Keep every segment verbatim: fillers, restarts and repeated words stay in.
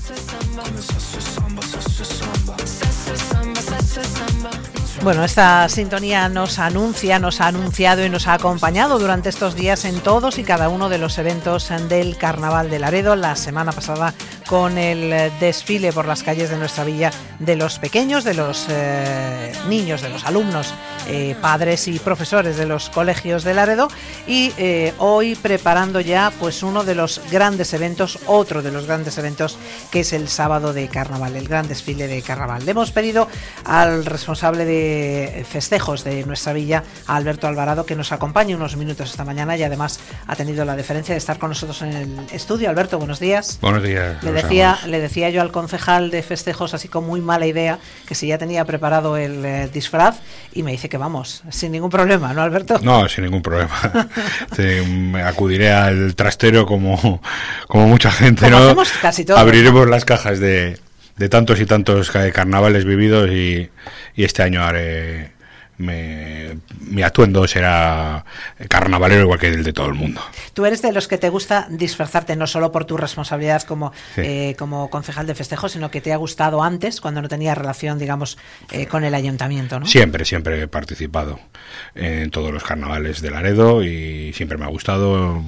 Bueno, esta sintonía nos anuncia, nos ha anunciado y nos ha acompañado durante estos días en todos y cada uno de los eventos del Carnaval de Laredo. La semana pasada con el desfile por las calles de nuestra villa de los pequeños, de los eh, niños, de los alumnos, eh, padres y profesores de los colegios de Laredo, y eh, hoy preparando ya pues uno de los grandes eventos, otro de los grandes eventos, que es el sábado de Carnaval, el gran desfile de Carnaval. Le hemos pedido al responsable de festejos de nuestra villa, a Alberto Alvarado, que nos acompañe unos minutos esta mañana, y además ha tenido la deferencia de estar con nosotros en el estudio. Alberto, buenos días. Buenos días. Le decía, le decía yo al concejal de festejos, así con muy mala idea, que si ya tenía preparado el eh, disfraz, y me dice que vamos, sin ningún problema, ¿no, Alberto? No, sin ningún problema. Sí, me acudiré al trastero como, como mucha gente, como ¿no? hacemos casi todos. Abriremos las cajas de, de tantos y tantos carnavales vividos, y, y este año haré... Me, mi atuendo será carnavalero igual que el de todo el mundo. Tú eres de los que te gusta disfrazarte, no solo por tu responsabilidad como, sí. eh, como concejal de festejos, sino que te ha gustado antes, cuando no tenías relación, digamos, eh, con el ayuntamiento, ¿no? Siempre, siempre he participado en todos los carnavales de Laredo y siempre me ha gustado,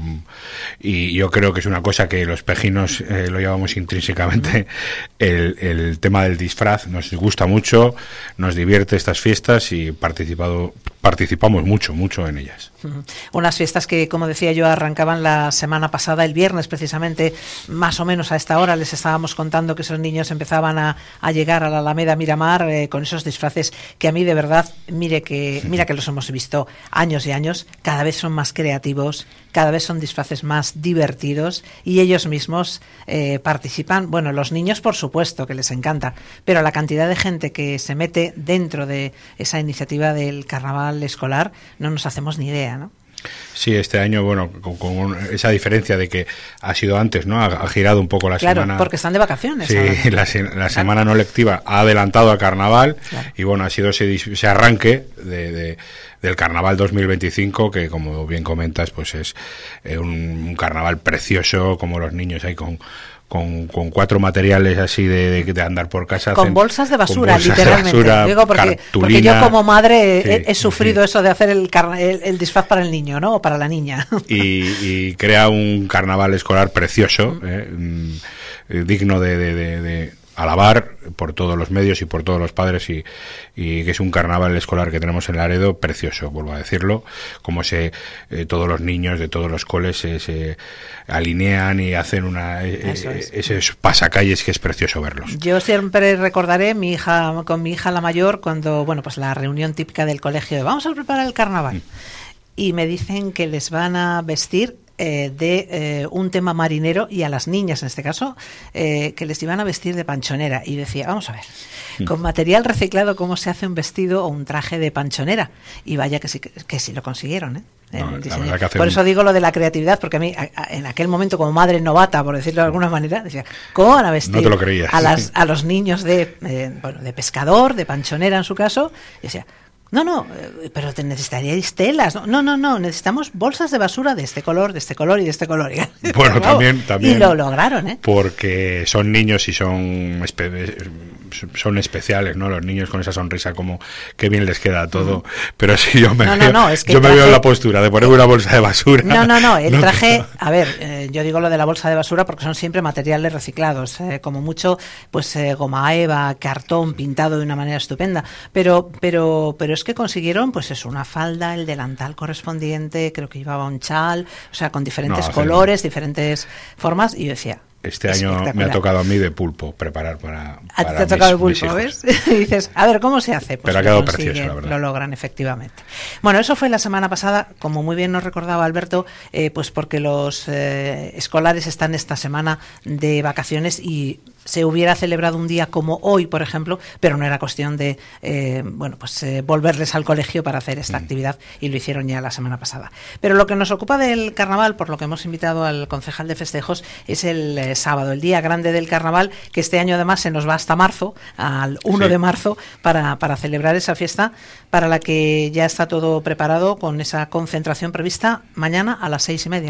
y yo creo que es una cosa que los pejinos eh, lo llevamos intrínsecamente. el, el tema del disfraz nos gusta mucho, nos divierte estas fiestas y participamos Participado, participamos mucho, mucho en ellas. Uh-huh. Unas fiestas que, como decía yo, arrancaban la semana pasada, el viernes precisamente, más o menos a esta hora les estábamos contando que esos niños empezaban a, a llegar a la Alameda Miramar eh, con esos disfraces que a mí de verdad, mire que, mira que los hemos visto años y años, cada vez son más creativos, cada vez son disfraces más divertidos, y ellos mismos eh, participan. Bueno, los niños por supuesto que les encanta, pero la cantidad de gente que se mete dentro de esa iniciativa del carnaval escolar no nos hacemos ni idea, ¿no? Sí, este año, bueno, con, con esa diferencia de que ha sido antes, ¿no? Ha, ha girado un poco la claro, semana. Claro, porque están de vacaciones. Sí, la, la claro. semana no lectiva ha adelantado al carnaval, claro. Y bueno, ha sido ese, ese arranque de, de, del carnaval dos mil veinticinco, que como bien comentas, pues es eh, un, un carnaval precioso, como los niños ahí con... Con, con cuatro materiales así de, de, de andar por casa. Con hacen, bolsas de basura, bolsas literalmente. De basura, Digo porque, porque yo como madre sí, he, he sufrido sí. eso de hacer el, carna, el, el disfraz para el niño, ¿no? O para la niña. Y, y crea un carnaval escolar precioso, mm. eh, eh, digno de... de, de, de alabar por todos los medios y por todos los padres, y, y que es un carnaval escolar que tenemos en Laredo precioso, vuelvo a decirlo, como se eh, todos los niños de todos los coles se, se alinean y hacen una eh, es. esos pasacalles que es precioso verlos. Yo siempre recordaré mi hija con mi hija la mayor, cuando bueno pues la reunión típica del colegio de vamos a preparar el carnaval, mm. y me dicen que les van a vestir Eh, de eh, un tema marinero, y a las niñas en este caso eh, que les iban a vestir de panchonera, y decía, vamos a ver, mm. con material reciclado cómo se hace un vestido o un traje de panchonera, y vaya que sí, que, que sí lo consiguieron, ¿eh? No, por eso digo lo de la creatividad, porque a mí a, a, en aquel momento como madre novata, por decirlo de alguna manera, decía, ¿cómo van a vestir no te lo creías. a, las, a los niños de, eh, bueno, de pescador, de panchonera en su caso? Y decía, no, no, pero te necesitaríais telas. No, no, no, necesitamos bolsas de basura de este color, de este color y de este color. Bueno, también, también. Y lo lograron, ¿eh? Porque son niños y son espe- son especiales, ¿no? Los niños con esa sonrisa, como qué bien les queda todo. Uh-huh. Pero si yo me, no, veo, no, no, es que yo me traje... veo en la postura de ponerme una bolsa de basura. No, no, no, el traje, a ver, eh, yo digo lo de la bolsa de basura porque son siempre materiales reciclados, eh, como mucho, pues eh, goma eva, cartón pintado de una manera estupenda, pero, pero, pero es que consiguieron, pues eso, una falda, el delantal correspondiente, creo que llevaba un chal, o sea, con diferentes no, colores, el... diferentes formas, y yo decía, este año me ha tocado a mí de pulpo preparar para, para ¿A ti te ha tocado el pulpo, ves? Y dices, a ver, ¿cómo se hace? Pues pero ha quedado precioso, la verdad. Lo logran, efectivamente. Bueno, eso fue la semana pasada, como muy bien nos recordaba Alberto, eh, pues porque los eh, escolares están esta semana de vacaciones, y se hubiera celebrado un día como hoy, por ejemplo, pero no era cuestión de eh, bueno, pues eh, volverles al colegio para hacer esta mm. actividad, y lo hicieron ya la semana pasada. Pero lo que nos ocupa del carnaval, por lo que hemos invitado al concejal de festejos, es el eh, sábado, el día grande del carnaval, que este año además se nos va hasta marzo, al uno sí. de marzo, para, para celebrar esa fiesta, para la que ya está todo preparado, con esa concentración prevista mañana a las seis y media, Alberto.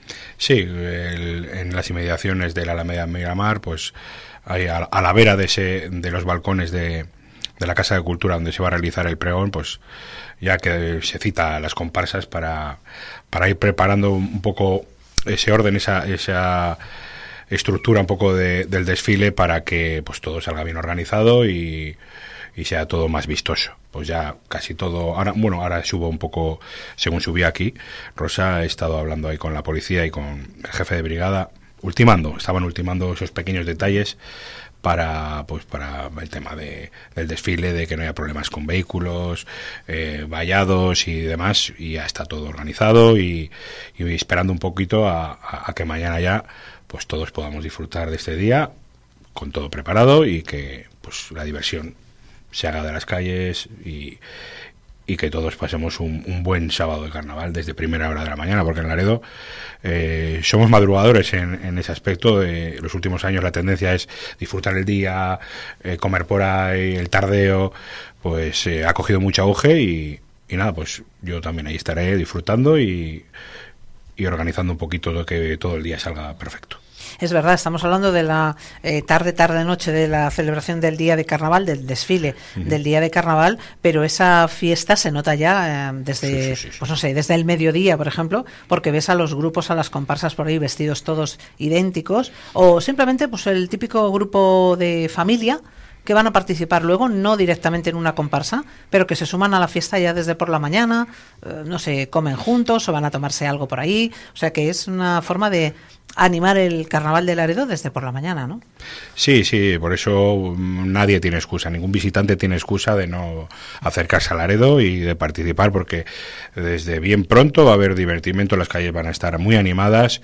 Sí, el, en las inmediaciones de la Alameda Miramar, pues hay a, a la vera de ese de los balcones de, de la Casa de Cultura donde se va a realizar el pregón, pues ya que se cita a las comparsas para, para ir preparando un poco ese orden, esa, esa estructura un poco de, del desfile para que pues todo salga bien organizado y, y sea todo más vistoso. Pues ya casi todo, ahora, bueno, ahora subo un poco, según subí aquí, Rosa, ha estado hablando ahí con la policía y con el jefe de brigada, ultimando, estaban ultimando esos pequeños detalles para pues para el tema de, del desfile, de que no haya problemas con vehículos, eh, vallados y demás, y ya está todo organizado y, y esperando un poquito a, a, a que mañana ya pues todos podamos disfrutar de este día con todo preparado y que pues la diversión se haga de las calles y, y que todos pasemos un, un buen sábado de carnaval desde primera hora de la mañana, porque en Laredo eh, somos madrugadores en, en ese aspecto. En los últimos años la tendencia es disfrutar el día, eh, comer por ahí, el tardeo, pues eh, ha cogido mucho auge y, y nada, pues yo también ahí estaré disfrutando y, y organizando un poquito lo que todo el día salga perfecto. Es verdad, estamos hablando de la eh, tarde, tarde, noche de la celebración del día de carnaval, del desfile uh-huh. del día de carnaval, pero esa fiesta se nota ya eh, desde, sí, sí, sí, sí. pues no sé, desde el mediodía, por ejemplo, porque ves a los grupos, a las comparsas por ahí vestidos todos idénticos, o simplemente pues el típico grupo de familia que van a participar luego, no directamente en una comparsa, pero que se suman a la fiesta ya desde por la mañana, eh, no sé, comen juntos o van a tomarse algo por ahí, o sea que es una forma de animar el carnaval de Laredo desde por la mañana, ¿no? Sí, sí, por eso nadie tiene excusa, ningún visitante tiene excusa de no acercarse a Laredo y de participar, porque desde bien pronto va a haber divertimento, las calles van a estar muy animadas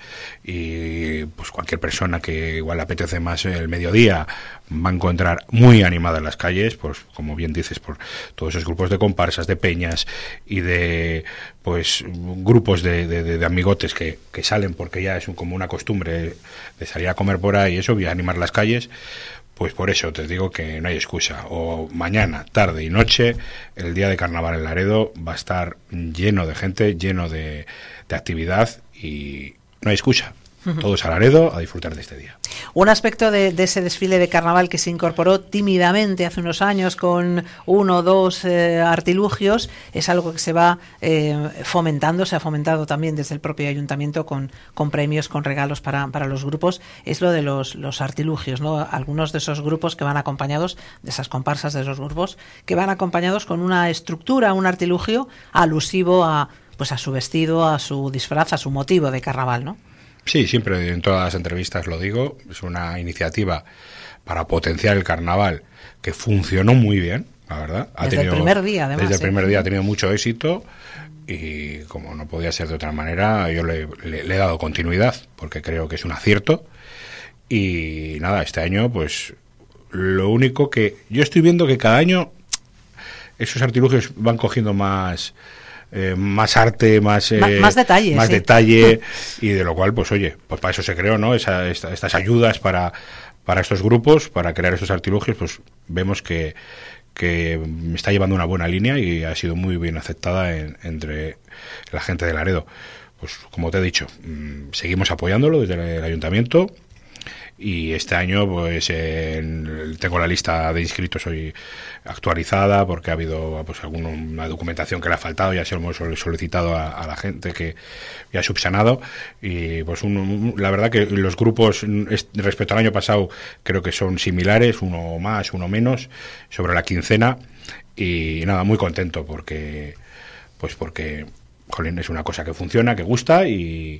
y pues cualquier persona que igual le apetece más el mediodía va a encontrar muy animadas las calles, pues como bien dices, por todos esos grupos de comparsas, de peñas y de pues grupos de, de, de amigotes que, que salen porque ya es un, como una costumbre de salir a comer por ahí y eso, y animar las calles. Pues por eso te digo que no hay excusa. O mañana, tarde y noche, el día de carnaval en Laredo va a estar lleno de gente, lleno de, de actividad y no hay excusa. Todos a Laredo a disfrutar de este día. Un aspecto de, de ese desfile de carnaval que se incorporó tímidamente hace unos años con uno o dos eh, artilugios es algo que se va eh, fomentando, se ha fomentado también desde el propio ayuntamiento con, con premios, con regalos para, para los grupos, es lo de los, los artilugios, ¿no? Algunos de esos grupos que van acompañados, de esas comparsas de esos grupos, que van acompañados con una estructura, un artilugio alusivo a, pues a su vestido, a su disfraz, a su motivo de carnaval, ¿no? Sí, siempre en todas las entrevistas lo digo, es una iniciativa para potenciar el carnaval que funcionó muy bien, la verdad. Ha desde tenido, el primer día, además. Desde el ¿sí? primer día ha tenido mucho éxito y como no podía ser de otra manera, yo le, le, le he dado continuidad porque creo que es un acierto y nada, este año pues lo único que yo estoy viendo que cada año esos artilugios van cogiendo más... Eh, más arte, más eh, más, más detalle, más sí. detalle y de lo cual, pues oye, pues para eso se creó, ¿no? Esa, esta, estas ayudas para, para estos grupos, para crear estos artilugios, pues vemos que, que está llevando una buena línea y ha sido muy bien aceptada en, entre la gente de Laredo. Pues como te he dicho, mmm, seguimos apoyándolo desde el ayuntamiento. Y este año pues en, tengo la lista de inscritos hoy actualizada porque ha habido pues alguna documentación que le ha faltado, ya se lo hemos solicitado a, a la gente que ya ha subsanado y pues un, un, la verdad que los grupos respecto al año pasado creo que son similares, uno más, uno menos, sobre la quincena y nada, muy contento porque pues porque jolín, es una cosa que funciona, que gusta y,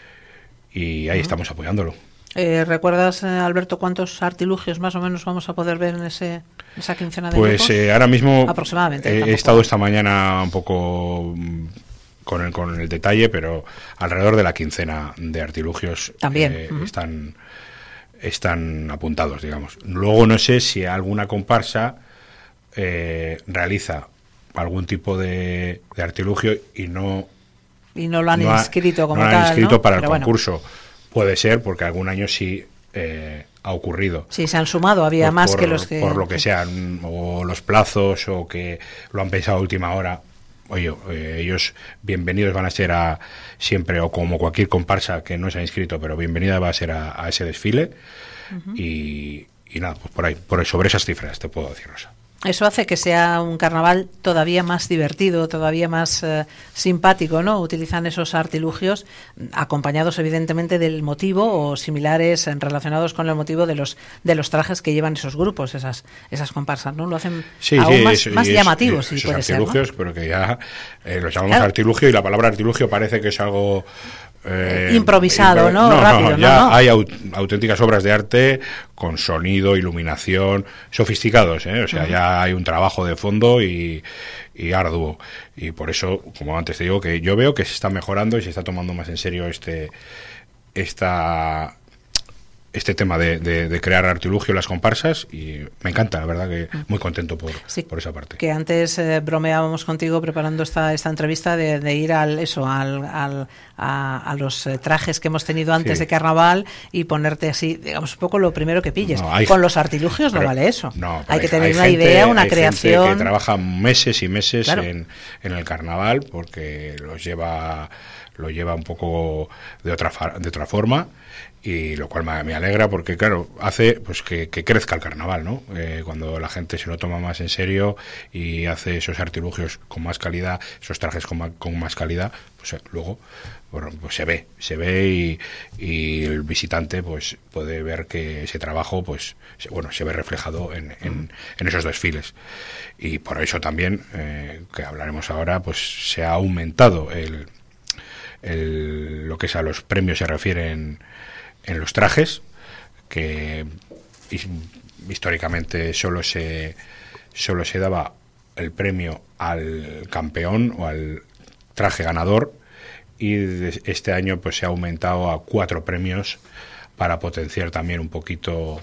y ahí uh-huh. estamos apoyándolo. Eh, ¿Recuerdas, eh, Alberto, cuántos artilugios más o menos vamos a poder ver en ese esa quincena de Pues eh, ahora mismo aproximadamente, eh, he estado esta mañana un poco con el, con el detalle, pero alrededor de la quincena de artilugios también eh, uh-huh. están, están apuntados, digamos. Luego no sé si alguna comparsa eh, realiza algún tipo de, de artilugio y no, y no lo han no inscrito ha, como no tal, han inscrito ¿no? para Pero el bueno. concurso. Puede ser, porque algún año sí eh, ha ocurrido. Sí, se han sumado, había pues más por, que los que... Por lo que sean, o los plazos, o que lo han pensado a última hora, oye, eh, ellos bienvenidos van a ser a siempre, o como cualquier comparsa que no se ha inscrito, pero bienvenida va a ser a, a ese desfile. Uh-huh. y, y nada, pues por ahí, por sobre esas cifras te puedo decir, Rosa. Eso hace que sea un carnaval todavía más divertido, todavía más eh, simpático, ¿no? Utilizan esos artilugios acompañados evidentemente del motivo o similares relacionados con el motivo de los de los trajes que llevan esos grupos, esas esas comparsas, ¿no? Lo hacen sí, aún sí, más, eso, más es, llamativos, si si puede ser, ¿no? Artilugios, pero que ya eh, los llamamos claro. artilugio, y la palabra artilugio parece que es algo Eh, improvisado, impro- ¿no? No, Rápido, no, ya no, no. hay aut- auténticas obras de arte con sonido, iluminación, sofisticados, ¿eh? O sea, uh-huh. ya hay un trabajo de fondo y, y arduo. Y por eso, como antes te digo, que yo veo que se está mejorando y se está tomando más en serio este esta este tema de, de, de crear artilugio, las comparsas, y me encanta, la verdad que muy contento por, sí, por esa parte. Que antes eh, bromeábamos contigo preparando esta esta entrevista de, de ir al eso al, al a, a los eh, trajes que hemos tenido antes sí. de carnaval y ponerte así, digamos, un poco lo primero que pilles. No, hay, con los artilugios no vale eso. No, hay que tener hay una gente, idea, una hay creación. Gente que trabaja meses y meses claro. en, en el carnaval porque los lleva lo lleva un poco de otra de otra forma. Y lo cual me alegra porque, claro, hace pues que, que crezca el carnaval, ¿no? Eh, cuando la gente se lo toma más en serio y hace esos artilugios con más calidad, esos trajes con más, con más calidad, pues eh, luego bueno, pues se ve, se ve y, y el visitante pues puede ver que ese trabajo pues se, bueno se ve reflejado en, en, en esos desfiles. Y por eso también, eh, que hablaremos ahora, pues se ha aumentado el, el lo que es a los premios se refieren en los trajes, que históricamente solo se solo se daba el premio al campeón o al traje ganador, y este año pues se ha aumentado a cuatro premios para potenciar también un poquito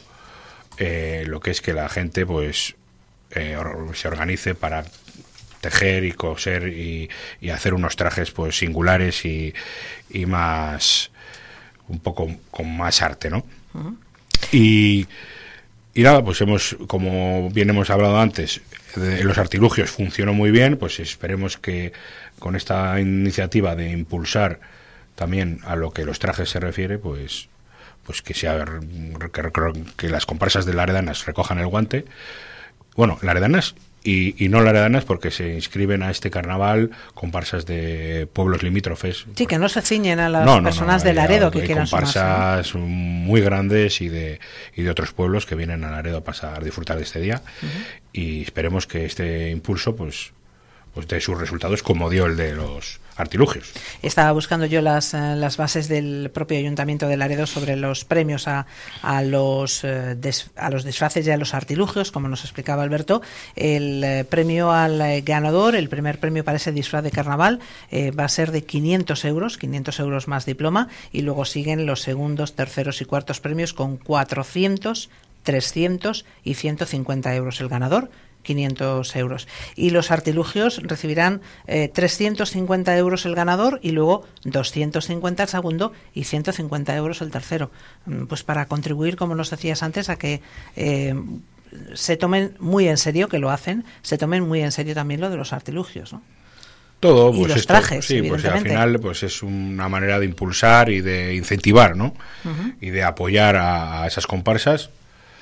eh, lo que es que la gente pues eh, se organice para tejer y coser y, y hacer unos trajes pues singulares y, y más un poco con más arte, ¿no? Uh-huh. Y, y nada, pues hemos, como bien hemos hablado antes, de los artilugios funcionó muy bien, pues esperemos que con esta iniciativa de impulsar también a lo que los trajes se refiere, pues pues que sea que, que las comparsas de Laredanas recojan el guante. Bueno, Laredanas Y, y no laredanas, porque se inscriben a este carnaval comparsas de pueblos limítrofes. Sí, que no se ciñen a las no, no, personas no, de Laredo hay, que hay quieran comparsas sumarse, ¿no? muy grandes y de y de otros pueblos que vienen a Laredo a pasar, a disfrutar de este día. Uh-huh. Y esperemos que este impulso pues pues dé sus resultados como dio el de los artilugios. Estaba buscando yo las, las bases del propio Ayuntamiento de Laredo sobre los premios a, a, los, des, a los disfraces y a los artilugios, como nos explicaba Alberto. El eh, premio al eh, ganador, el primer premio para ese disfraz de carnaval, eh, va a ser de quinientos euros, quinientos euros más diploma, y luego siguen los segundos, terceros y cuartos premios con cuatrocientos, trescientos y ciento cincuenta euros. El ganador, quinientos euros. Y los artilugios recibirán eh, trescientos cincuenta euros el ganador y luego doscientos cincuenta el segundo y ciento cincuenta euros el tercero. Pues para contribuir, como nos decías antes, a que eh, se tomen muy en serio, que lo hacen, se tomen muy en serio también lo de los artilugios, ¿no? Todo, y pues los esto, trajes, sí, pues al final pues es una manera de impulsar y de incentivar, ¿no? Uh-huh. Y de apoyar a, a esas comparsas.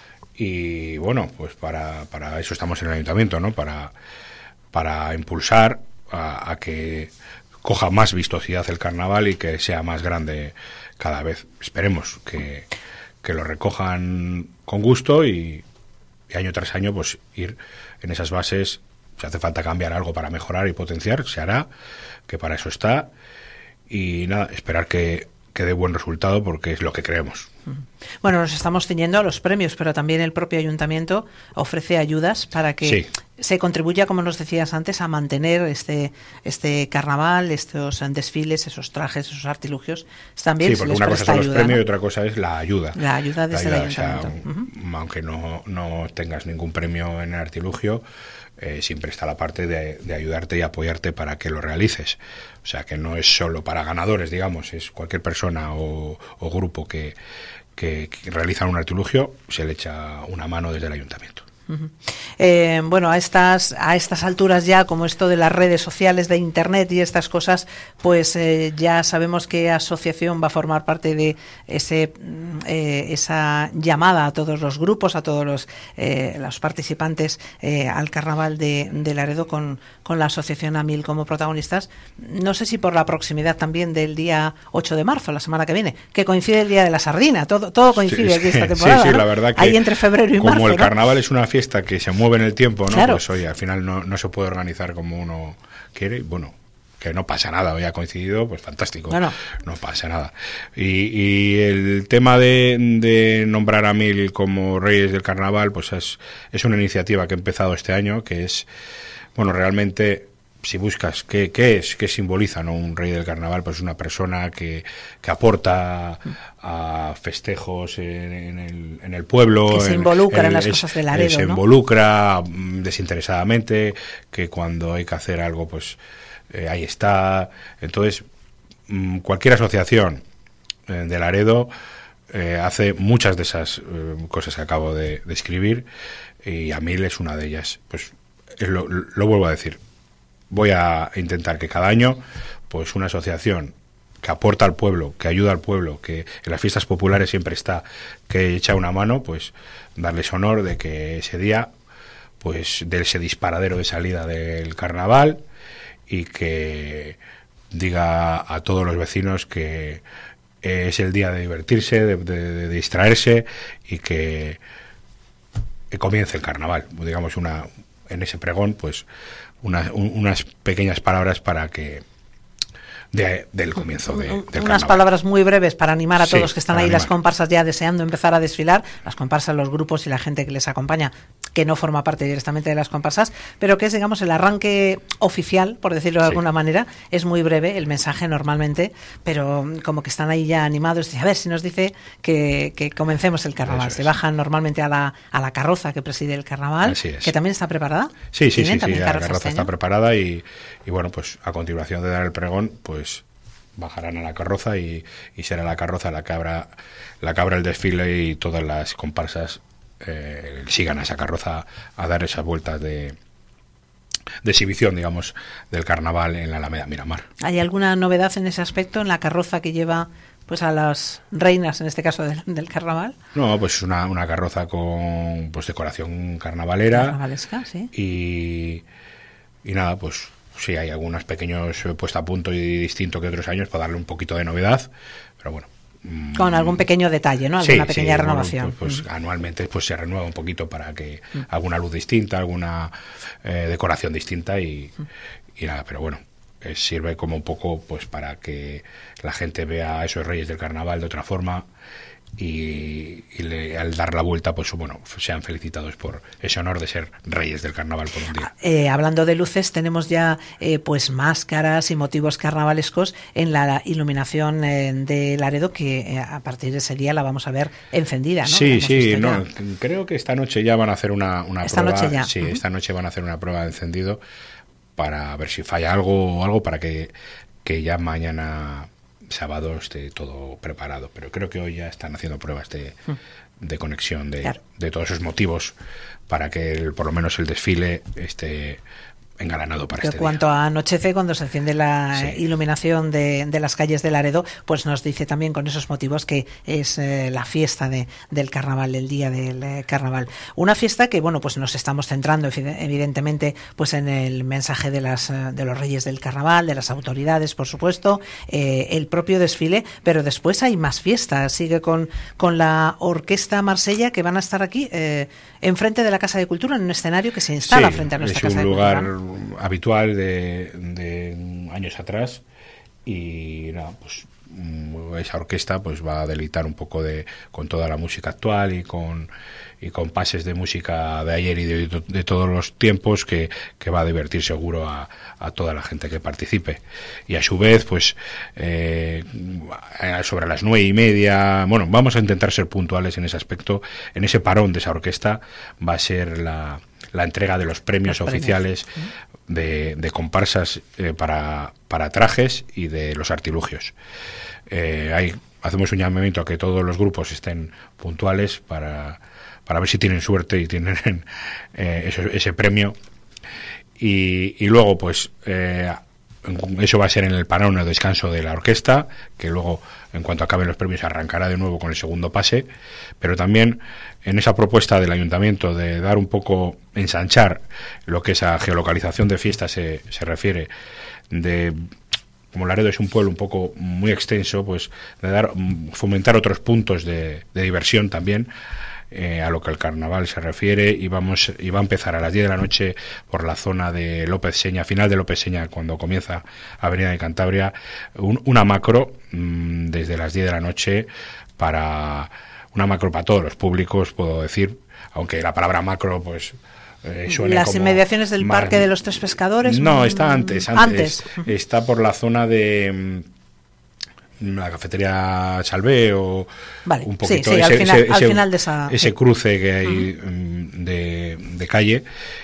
Y bueno, pues para, para eso estamos en el ayuntamiento, ¿no? Para, para impulsar a, a que coja más vistosidad el carnaval y que sea más grande cada vez. Esperemos que, que lo recojan con gusto y, y año tras año pues ir en esas bases. Si hace falta cambiar algo para mejorar y potenciar, se hará, que para eso está. Y nada, esperar que, que dé buen resultado, porque es lo que creemos. Bueno, nos estamos ciñendo a los premios, pero también el propio ayuntamiento ofrece ayudas para que sí. se contribuya, como nos decías antes, a mantener este este carnaval, estos desfiles, esos trajes, esos artilugios. También sí, porque una cosa son los ayuda, premios, ¿no? y otra cosa es la ayuda. La ayuda desde la ayuda, el ayuntamiento. O sea, uh-huh. Aunque no, no tengas ningún premio en el artilugio, eh, siempre está la parte de, de ayudarte y apoyarte para que lo realices. O sea, que no es solo para ganadores, digamos, es cualquier persona o, o grupo que, que, que realiza un artilugio, se le echa una mano desde el ayuntamiento. Uh-huh. Eh, bueno, a estas a estas alturas ya, como esto de las redes sociales, de internet y estas cosas, pues eh, ya sabemos qué asociación va a formar parte de ese eh, esa llamada a todos los grupos, a todos los, eh, los participantes eh, al Carnaval de, de Laredo con, con la asociación AMIL como protagonistas. No sé si por la proximidad también del día ocho de marzo, la semana que viene, que coincide el día de la sardina, todo todo coincide sí, aquí esta temporada. Sí, sí, ¿no? la verdad que ahí entre febrero y como marzo, el ¿no? carnaval es una fiesta que se mueve en el tiempo, ¿no? Claro. Pues oye, al final no, no se puede organizar como uno quiere, bueno, que no pasa nada, hoy ha coincidido, pues fantástico, no, no. no pasa nada. Y, y el tema de, de nombrar a AMIL como Reyes del Carnaval, pues es, es una iniciativa que ha empezado este año, que es, bueno, realmente, si buscas qué, qué es, qué simboliza, ¿no? Un rey del carnaval, pues una persona que, que aporta a festejos en, en, el, en el pueblo, que se involucra en, en, en las es, cosas de Laredo, se ¿no? involucra desinteresadamente, que cuando hay que hacer algo, pues eh, ahí está. Entonces, mmm, cualquier asociación eh, de Laredo eh, hace muchas de esas eh, cosas que acabo de describir, y AMIL es una de ellas. Pues lo, lo vuelvo a decir. Voy a intentar que cada año, pues una asociación que aporta al pueblo, que ayuda al pueblo, que en las fiestas populares siempre está, que echa una mano, pues darles honor de que ese día, pues de ese disparadero de salida del carnaval, y que diga a todos los vecinos que es el día de divertirse, de, de, de distraerse, y que, que comience el carnaval, digamos, una en ese pregón, pues Una, un, unas pequeñas palabras para que de, del comienzo de, del unas carnaval. Palabras muy breves para animar a sí, todos que están ahí, animar. las comparsas ya deseando empezar a desfilar, las comparsas, los grupos y la gente que les acompaña, que no forma parte directamente de las comparsas, pero que es, digamos, el arranque oficial, por decirlo de sí. alguna manera. Es muy breve el mensaje normalmente, pero como que están ahí ya animados. A ver si nos dice que, que comencemos el carnaval. Se bajan normalmente a la, a la carroza que preside el carnaval, que también está preparada. Sí, sí, sí, sí, la carroza este está preparada y, y bueno, pues a continuación de dar el pregón, pues bajarán a la carroza y, y será la carroza la que abra, la que abra el desfile, y todas las comparsas eh, sigan a esa carroza a dar esas vueltas de, de exhibición, digamos, del carnaval en la Alameda Miramar. ¿Hay alguna novedad en ese aspecto, en la carroza que lleva pues a las reinas, en este caso del, del carnaval? No, pues una, una carroza con pues decoración carnavalera. Carnavalesca, sí. Y, y nada, pues sí, hay algunos pequeños puesta a punto y distinto que otros años para darle un poquito de novedad, pero bueno. Con algún pequeño detalle, ¿no? Alguna sí, pequeña sí, renovación. Bueno, pues, pues mm. anualmente pues se renueva un poquito para que mm. alguna luz distinta, alguna eh, decoración distinta y, mm. y nada, pero bueno, eh, sirve como un poco pues para que la gente vea a esos reyes del carnaval de otra forma. Y, y le, al dar la vuelta, pues bueno, sean felicitados por ese honor de ser reyes del carnaval por un día. Eh, hablando de luces, tenemos ya eh, pues máscaras y motivos carnavalescos en la iluminación eh, de Laredo, que eh, a partir de ese día la vamos a ver encendida, ¿no? Sí, sí, no, creo que esta noche ya van a hacer una, una esta prueba. Noche ya. Sí, uh-huh. esta noche van a hacer una prueba de encendido para ver si falla algo o algo para que, que ya mañana sábado esté todo preparado, pero creo que hoy ya están haciendo pruebas de, de conexión de, claro. de todos esos motivos para que el, por lo menos el desfile esté engalanado para que este cuanto día. Anochece, cuando se enciende la sí. iluminación de, de las calles de Laredo, pues nos dice también con esos motivos que es eh, la fiesta de, del carnaval, el día del eh, carnaval. Una fiesta que, bueno, pues nos estamos centrando evidentemente pues en el mensaje de las de los reyes del carnaval, de las autoridades, por supuesto, eh, el propio desfile, pero después hay más fiestas. Sigue con, con la Orquesta Marsella, que van a estar aquí eh, enfrente de la Casa de Cultura, en un escenario que se instala sí, frente a nuestra es Casa un de lugar Cultura habitual de, de años atrás, y nada, pues esa orquesta pues va a deleitar un poco de con toda la música actual y con y con pases de música de ayer y de, de todos los tiempos que, que va a divertir seguro a, a toda la gente que participe. Y a su vez pues eh, sobre las nueve y media, bueno, vamos a intentar ser puntuales en ese aspecto. En ese parón de esa orquesta va a ser la la entrega de los premios los oficiales premios. De, de comparsas eh, para, para trajes y de los artilugios. Eh, hay hacemos un llamamiento a que todos los grupos estén puntuales para, para ver si tienen suerte y tienen eh, eso, ese premio. Y, y luego, pues, eh, eso va a ser en el parón o descanso de la orquesta, que luego, en cuanto acaben los premios, arrancará de nuevo con el segundo pase. Pero también en esa propuesta del ayuntamiento de dar un poco, ensanchar lo que esa geolocalización de fiestas se, se refiere, de... como Laredo es un pueblo un poco muy extenso, pues de dar, fomentar otros puntos de, de diversión también, eh, a lo que el carnaval se refiere, y vamos y va a empezar a las diez de la noche por la zona de López Seña, final de López Seña, cuando comienza Avenida de Cantabria, un, una macro mmm, desde las diez de la noche, para una macro para todos los públicos, puedo decir, aunque la palabra macro, pues... Eh, ¿Las inmediaciones del mar... Parque de los Tres Pescadores? No, está antes, antes. antes. Está por la zona de mm, la cafetería Salvé o vale, un poquito sí, sí, ese, al, final, ese, al ese, final de esa... ese sí. cruce que hay uh-huh. de, de calle,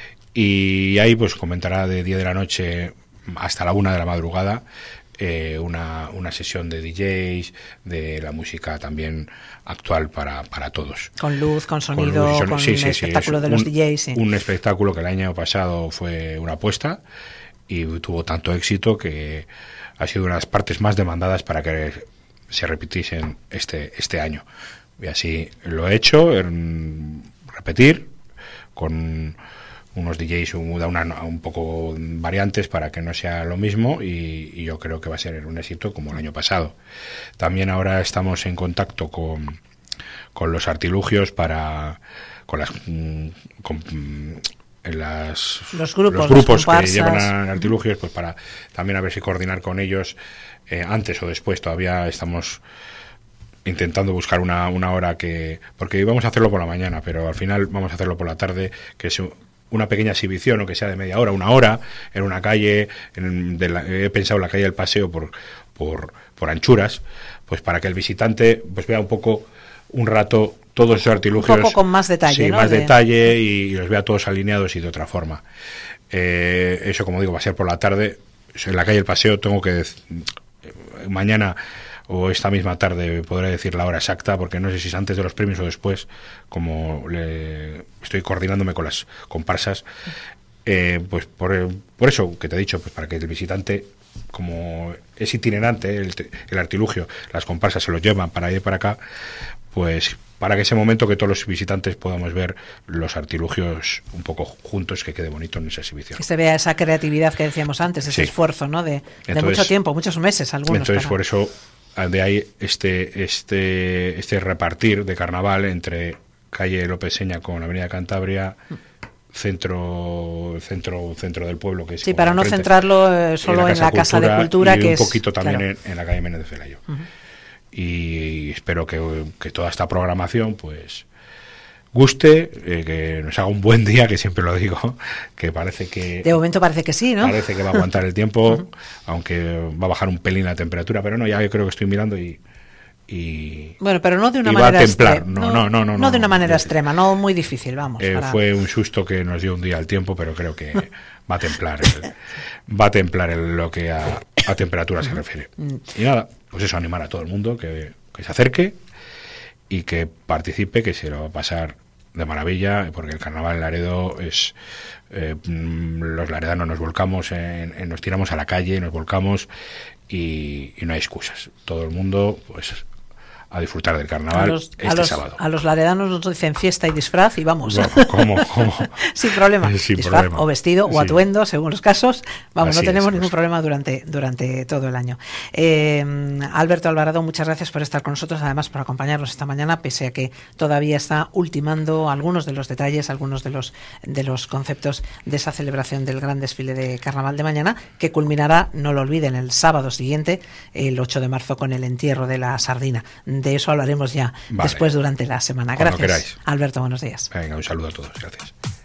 y ahí pues comentará de diez de la noche hasta la una de la madrugada eh, una, una sesión de D Js, de la música también actual para, para todos. Con luz, con sonido, con, luz, con sí, sí, espectáculo sí, de los un, D Js. Sí. Un espectáculo que el año pasado fue una apuesta y tuvo tanto éxito que ha sido una de las partes más demandadas para que se repitiesen este, este año. Y así lo he hecho, en repetir, con unos D Js una, una, un poco variantes para que no sea lo mismo, y, y yo creo que va a ser un éxito como el año pasado. También ahora estamos en contacto con, con los artilugios para con las con, en las los grupos, los grupos los que llevan a artilugios, pues para también a ver si coordinar con ellos eh, antes o después. Todavía estamos intentando buscar una, una hora que, porque íbamos a hacerlo por la mañana, pero al final vamos a hacerlo por la tarde, que es una pequeña exhibición, o que sea de media hora, una hora, en una calle, en, de la, he pensado en la calle del Paseo por, por, por anchuras, pues para que el visitante pues vea un poco, un rato, todos esos artilugios. Un poco con más detalle, sí, ¿no? más de... detalle, y, y los vea todos alineados y de otra forma. Eh, eso, como digo, va a ser por la tarde. En la calle del Paseo tengo que... Dec- mañana o esta misma tarde podré decir la hora exacta, porque no sé si es antes de los premios o después, como le estoy coordinándome con las comparsas, eh, pues por, por eso que te he dicho, pues para que el visitante, como es itinerante el, el artilugio, las comparsas se los llevan para ir para acá, pues para que ese momento que todos los visitantes podamos ver los artilugios un poco juntos, que quede bonito en esa exhibición. Que se vea esa creatividad que decíamos antes, ese sí. esfuerzo, ¿no? De, entonces, de mucho tiempo, muchos meses, algunos. Entonces, para... por eso, de ahí este, este, este repartir de carnaval entre calle López Seña con Avenida Cantabria, centro centro centro del pueblo, que es sí, para no centrarlo eh, solo en la Casa de Cultura, y que un es poquito también claro. en, en la calle Menéndez Pelayo. Uh-huh. Y espero que, que toda esta programación pues guste, eh, que nos haga un buen día, que siempre lo digo, que parece que... De momento parece que sí, ¿no? Parece que va a aguantar el tiempo, uh-huh. aunque va a bajar un pelín la temperatura, pero no, ya yo creo que estoy mirando y... Y, bueno, pero no de una manera extrema. No, no, no, no, no, no de una manera eh, extrema, no muy difícil, vamos. Eh, para... Fue un susto que nos dio un día el tiempo, pero creo que va a templar el, va a templar el, lo que a, a temperatura se refiere. Y nada, pues eso, animar a todo el mundo que, que se acerque y que participe, que se lo va a pasar de maravilla, porque el carnaval en Laredo es... Eh, los laredanos nos volcamos, en, en, nos tiramos a la calle, nos volcamos y, y no hay excusas. Todo el mundo, pues... a disfrutar del carnaval a los, este a los, sábado. A los laredanos nos dicen fiesta y disfraz y vamos. No, ¿cómo, cómo? Sin problema. Sin disfraz problema. o vestido sí. o atuendo, según los casos. Vamos, Así no tenemos es, ningún pues. problema durante, durante todo el año. Eh, Alberto Alvarado, muchas gracias por estar con nosotros, además por acompañarnos esta mañana, pese a que todavía está ultimando algunos de los detalles, algunos de los, de los conceptos de esa celebración del gran desfile de carnaval de mañana, que culminará, no lo olviden, el sábado siguiente, el ocho de marzo, con el entierro de la sardina. De eso hablaremos ya vale. después durante la semana. Gracias, queráis. Alberto, buenos días. Venga, un saludo a todos, gracias.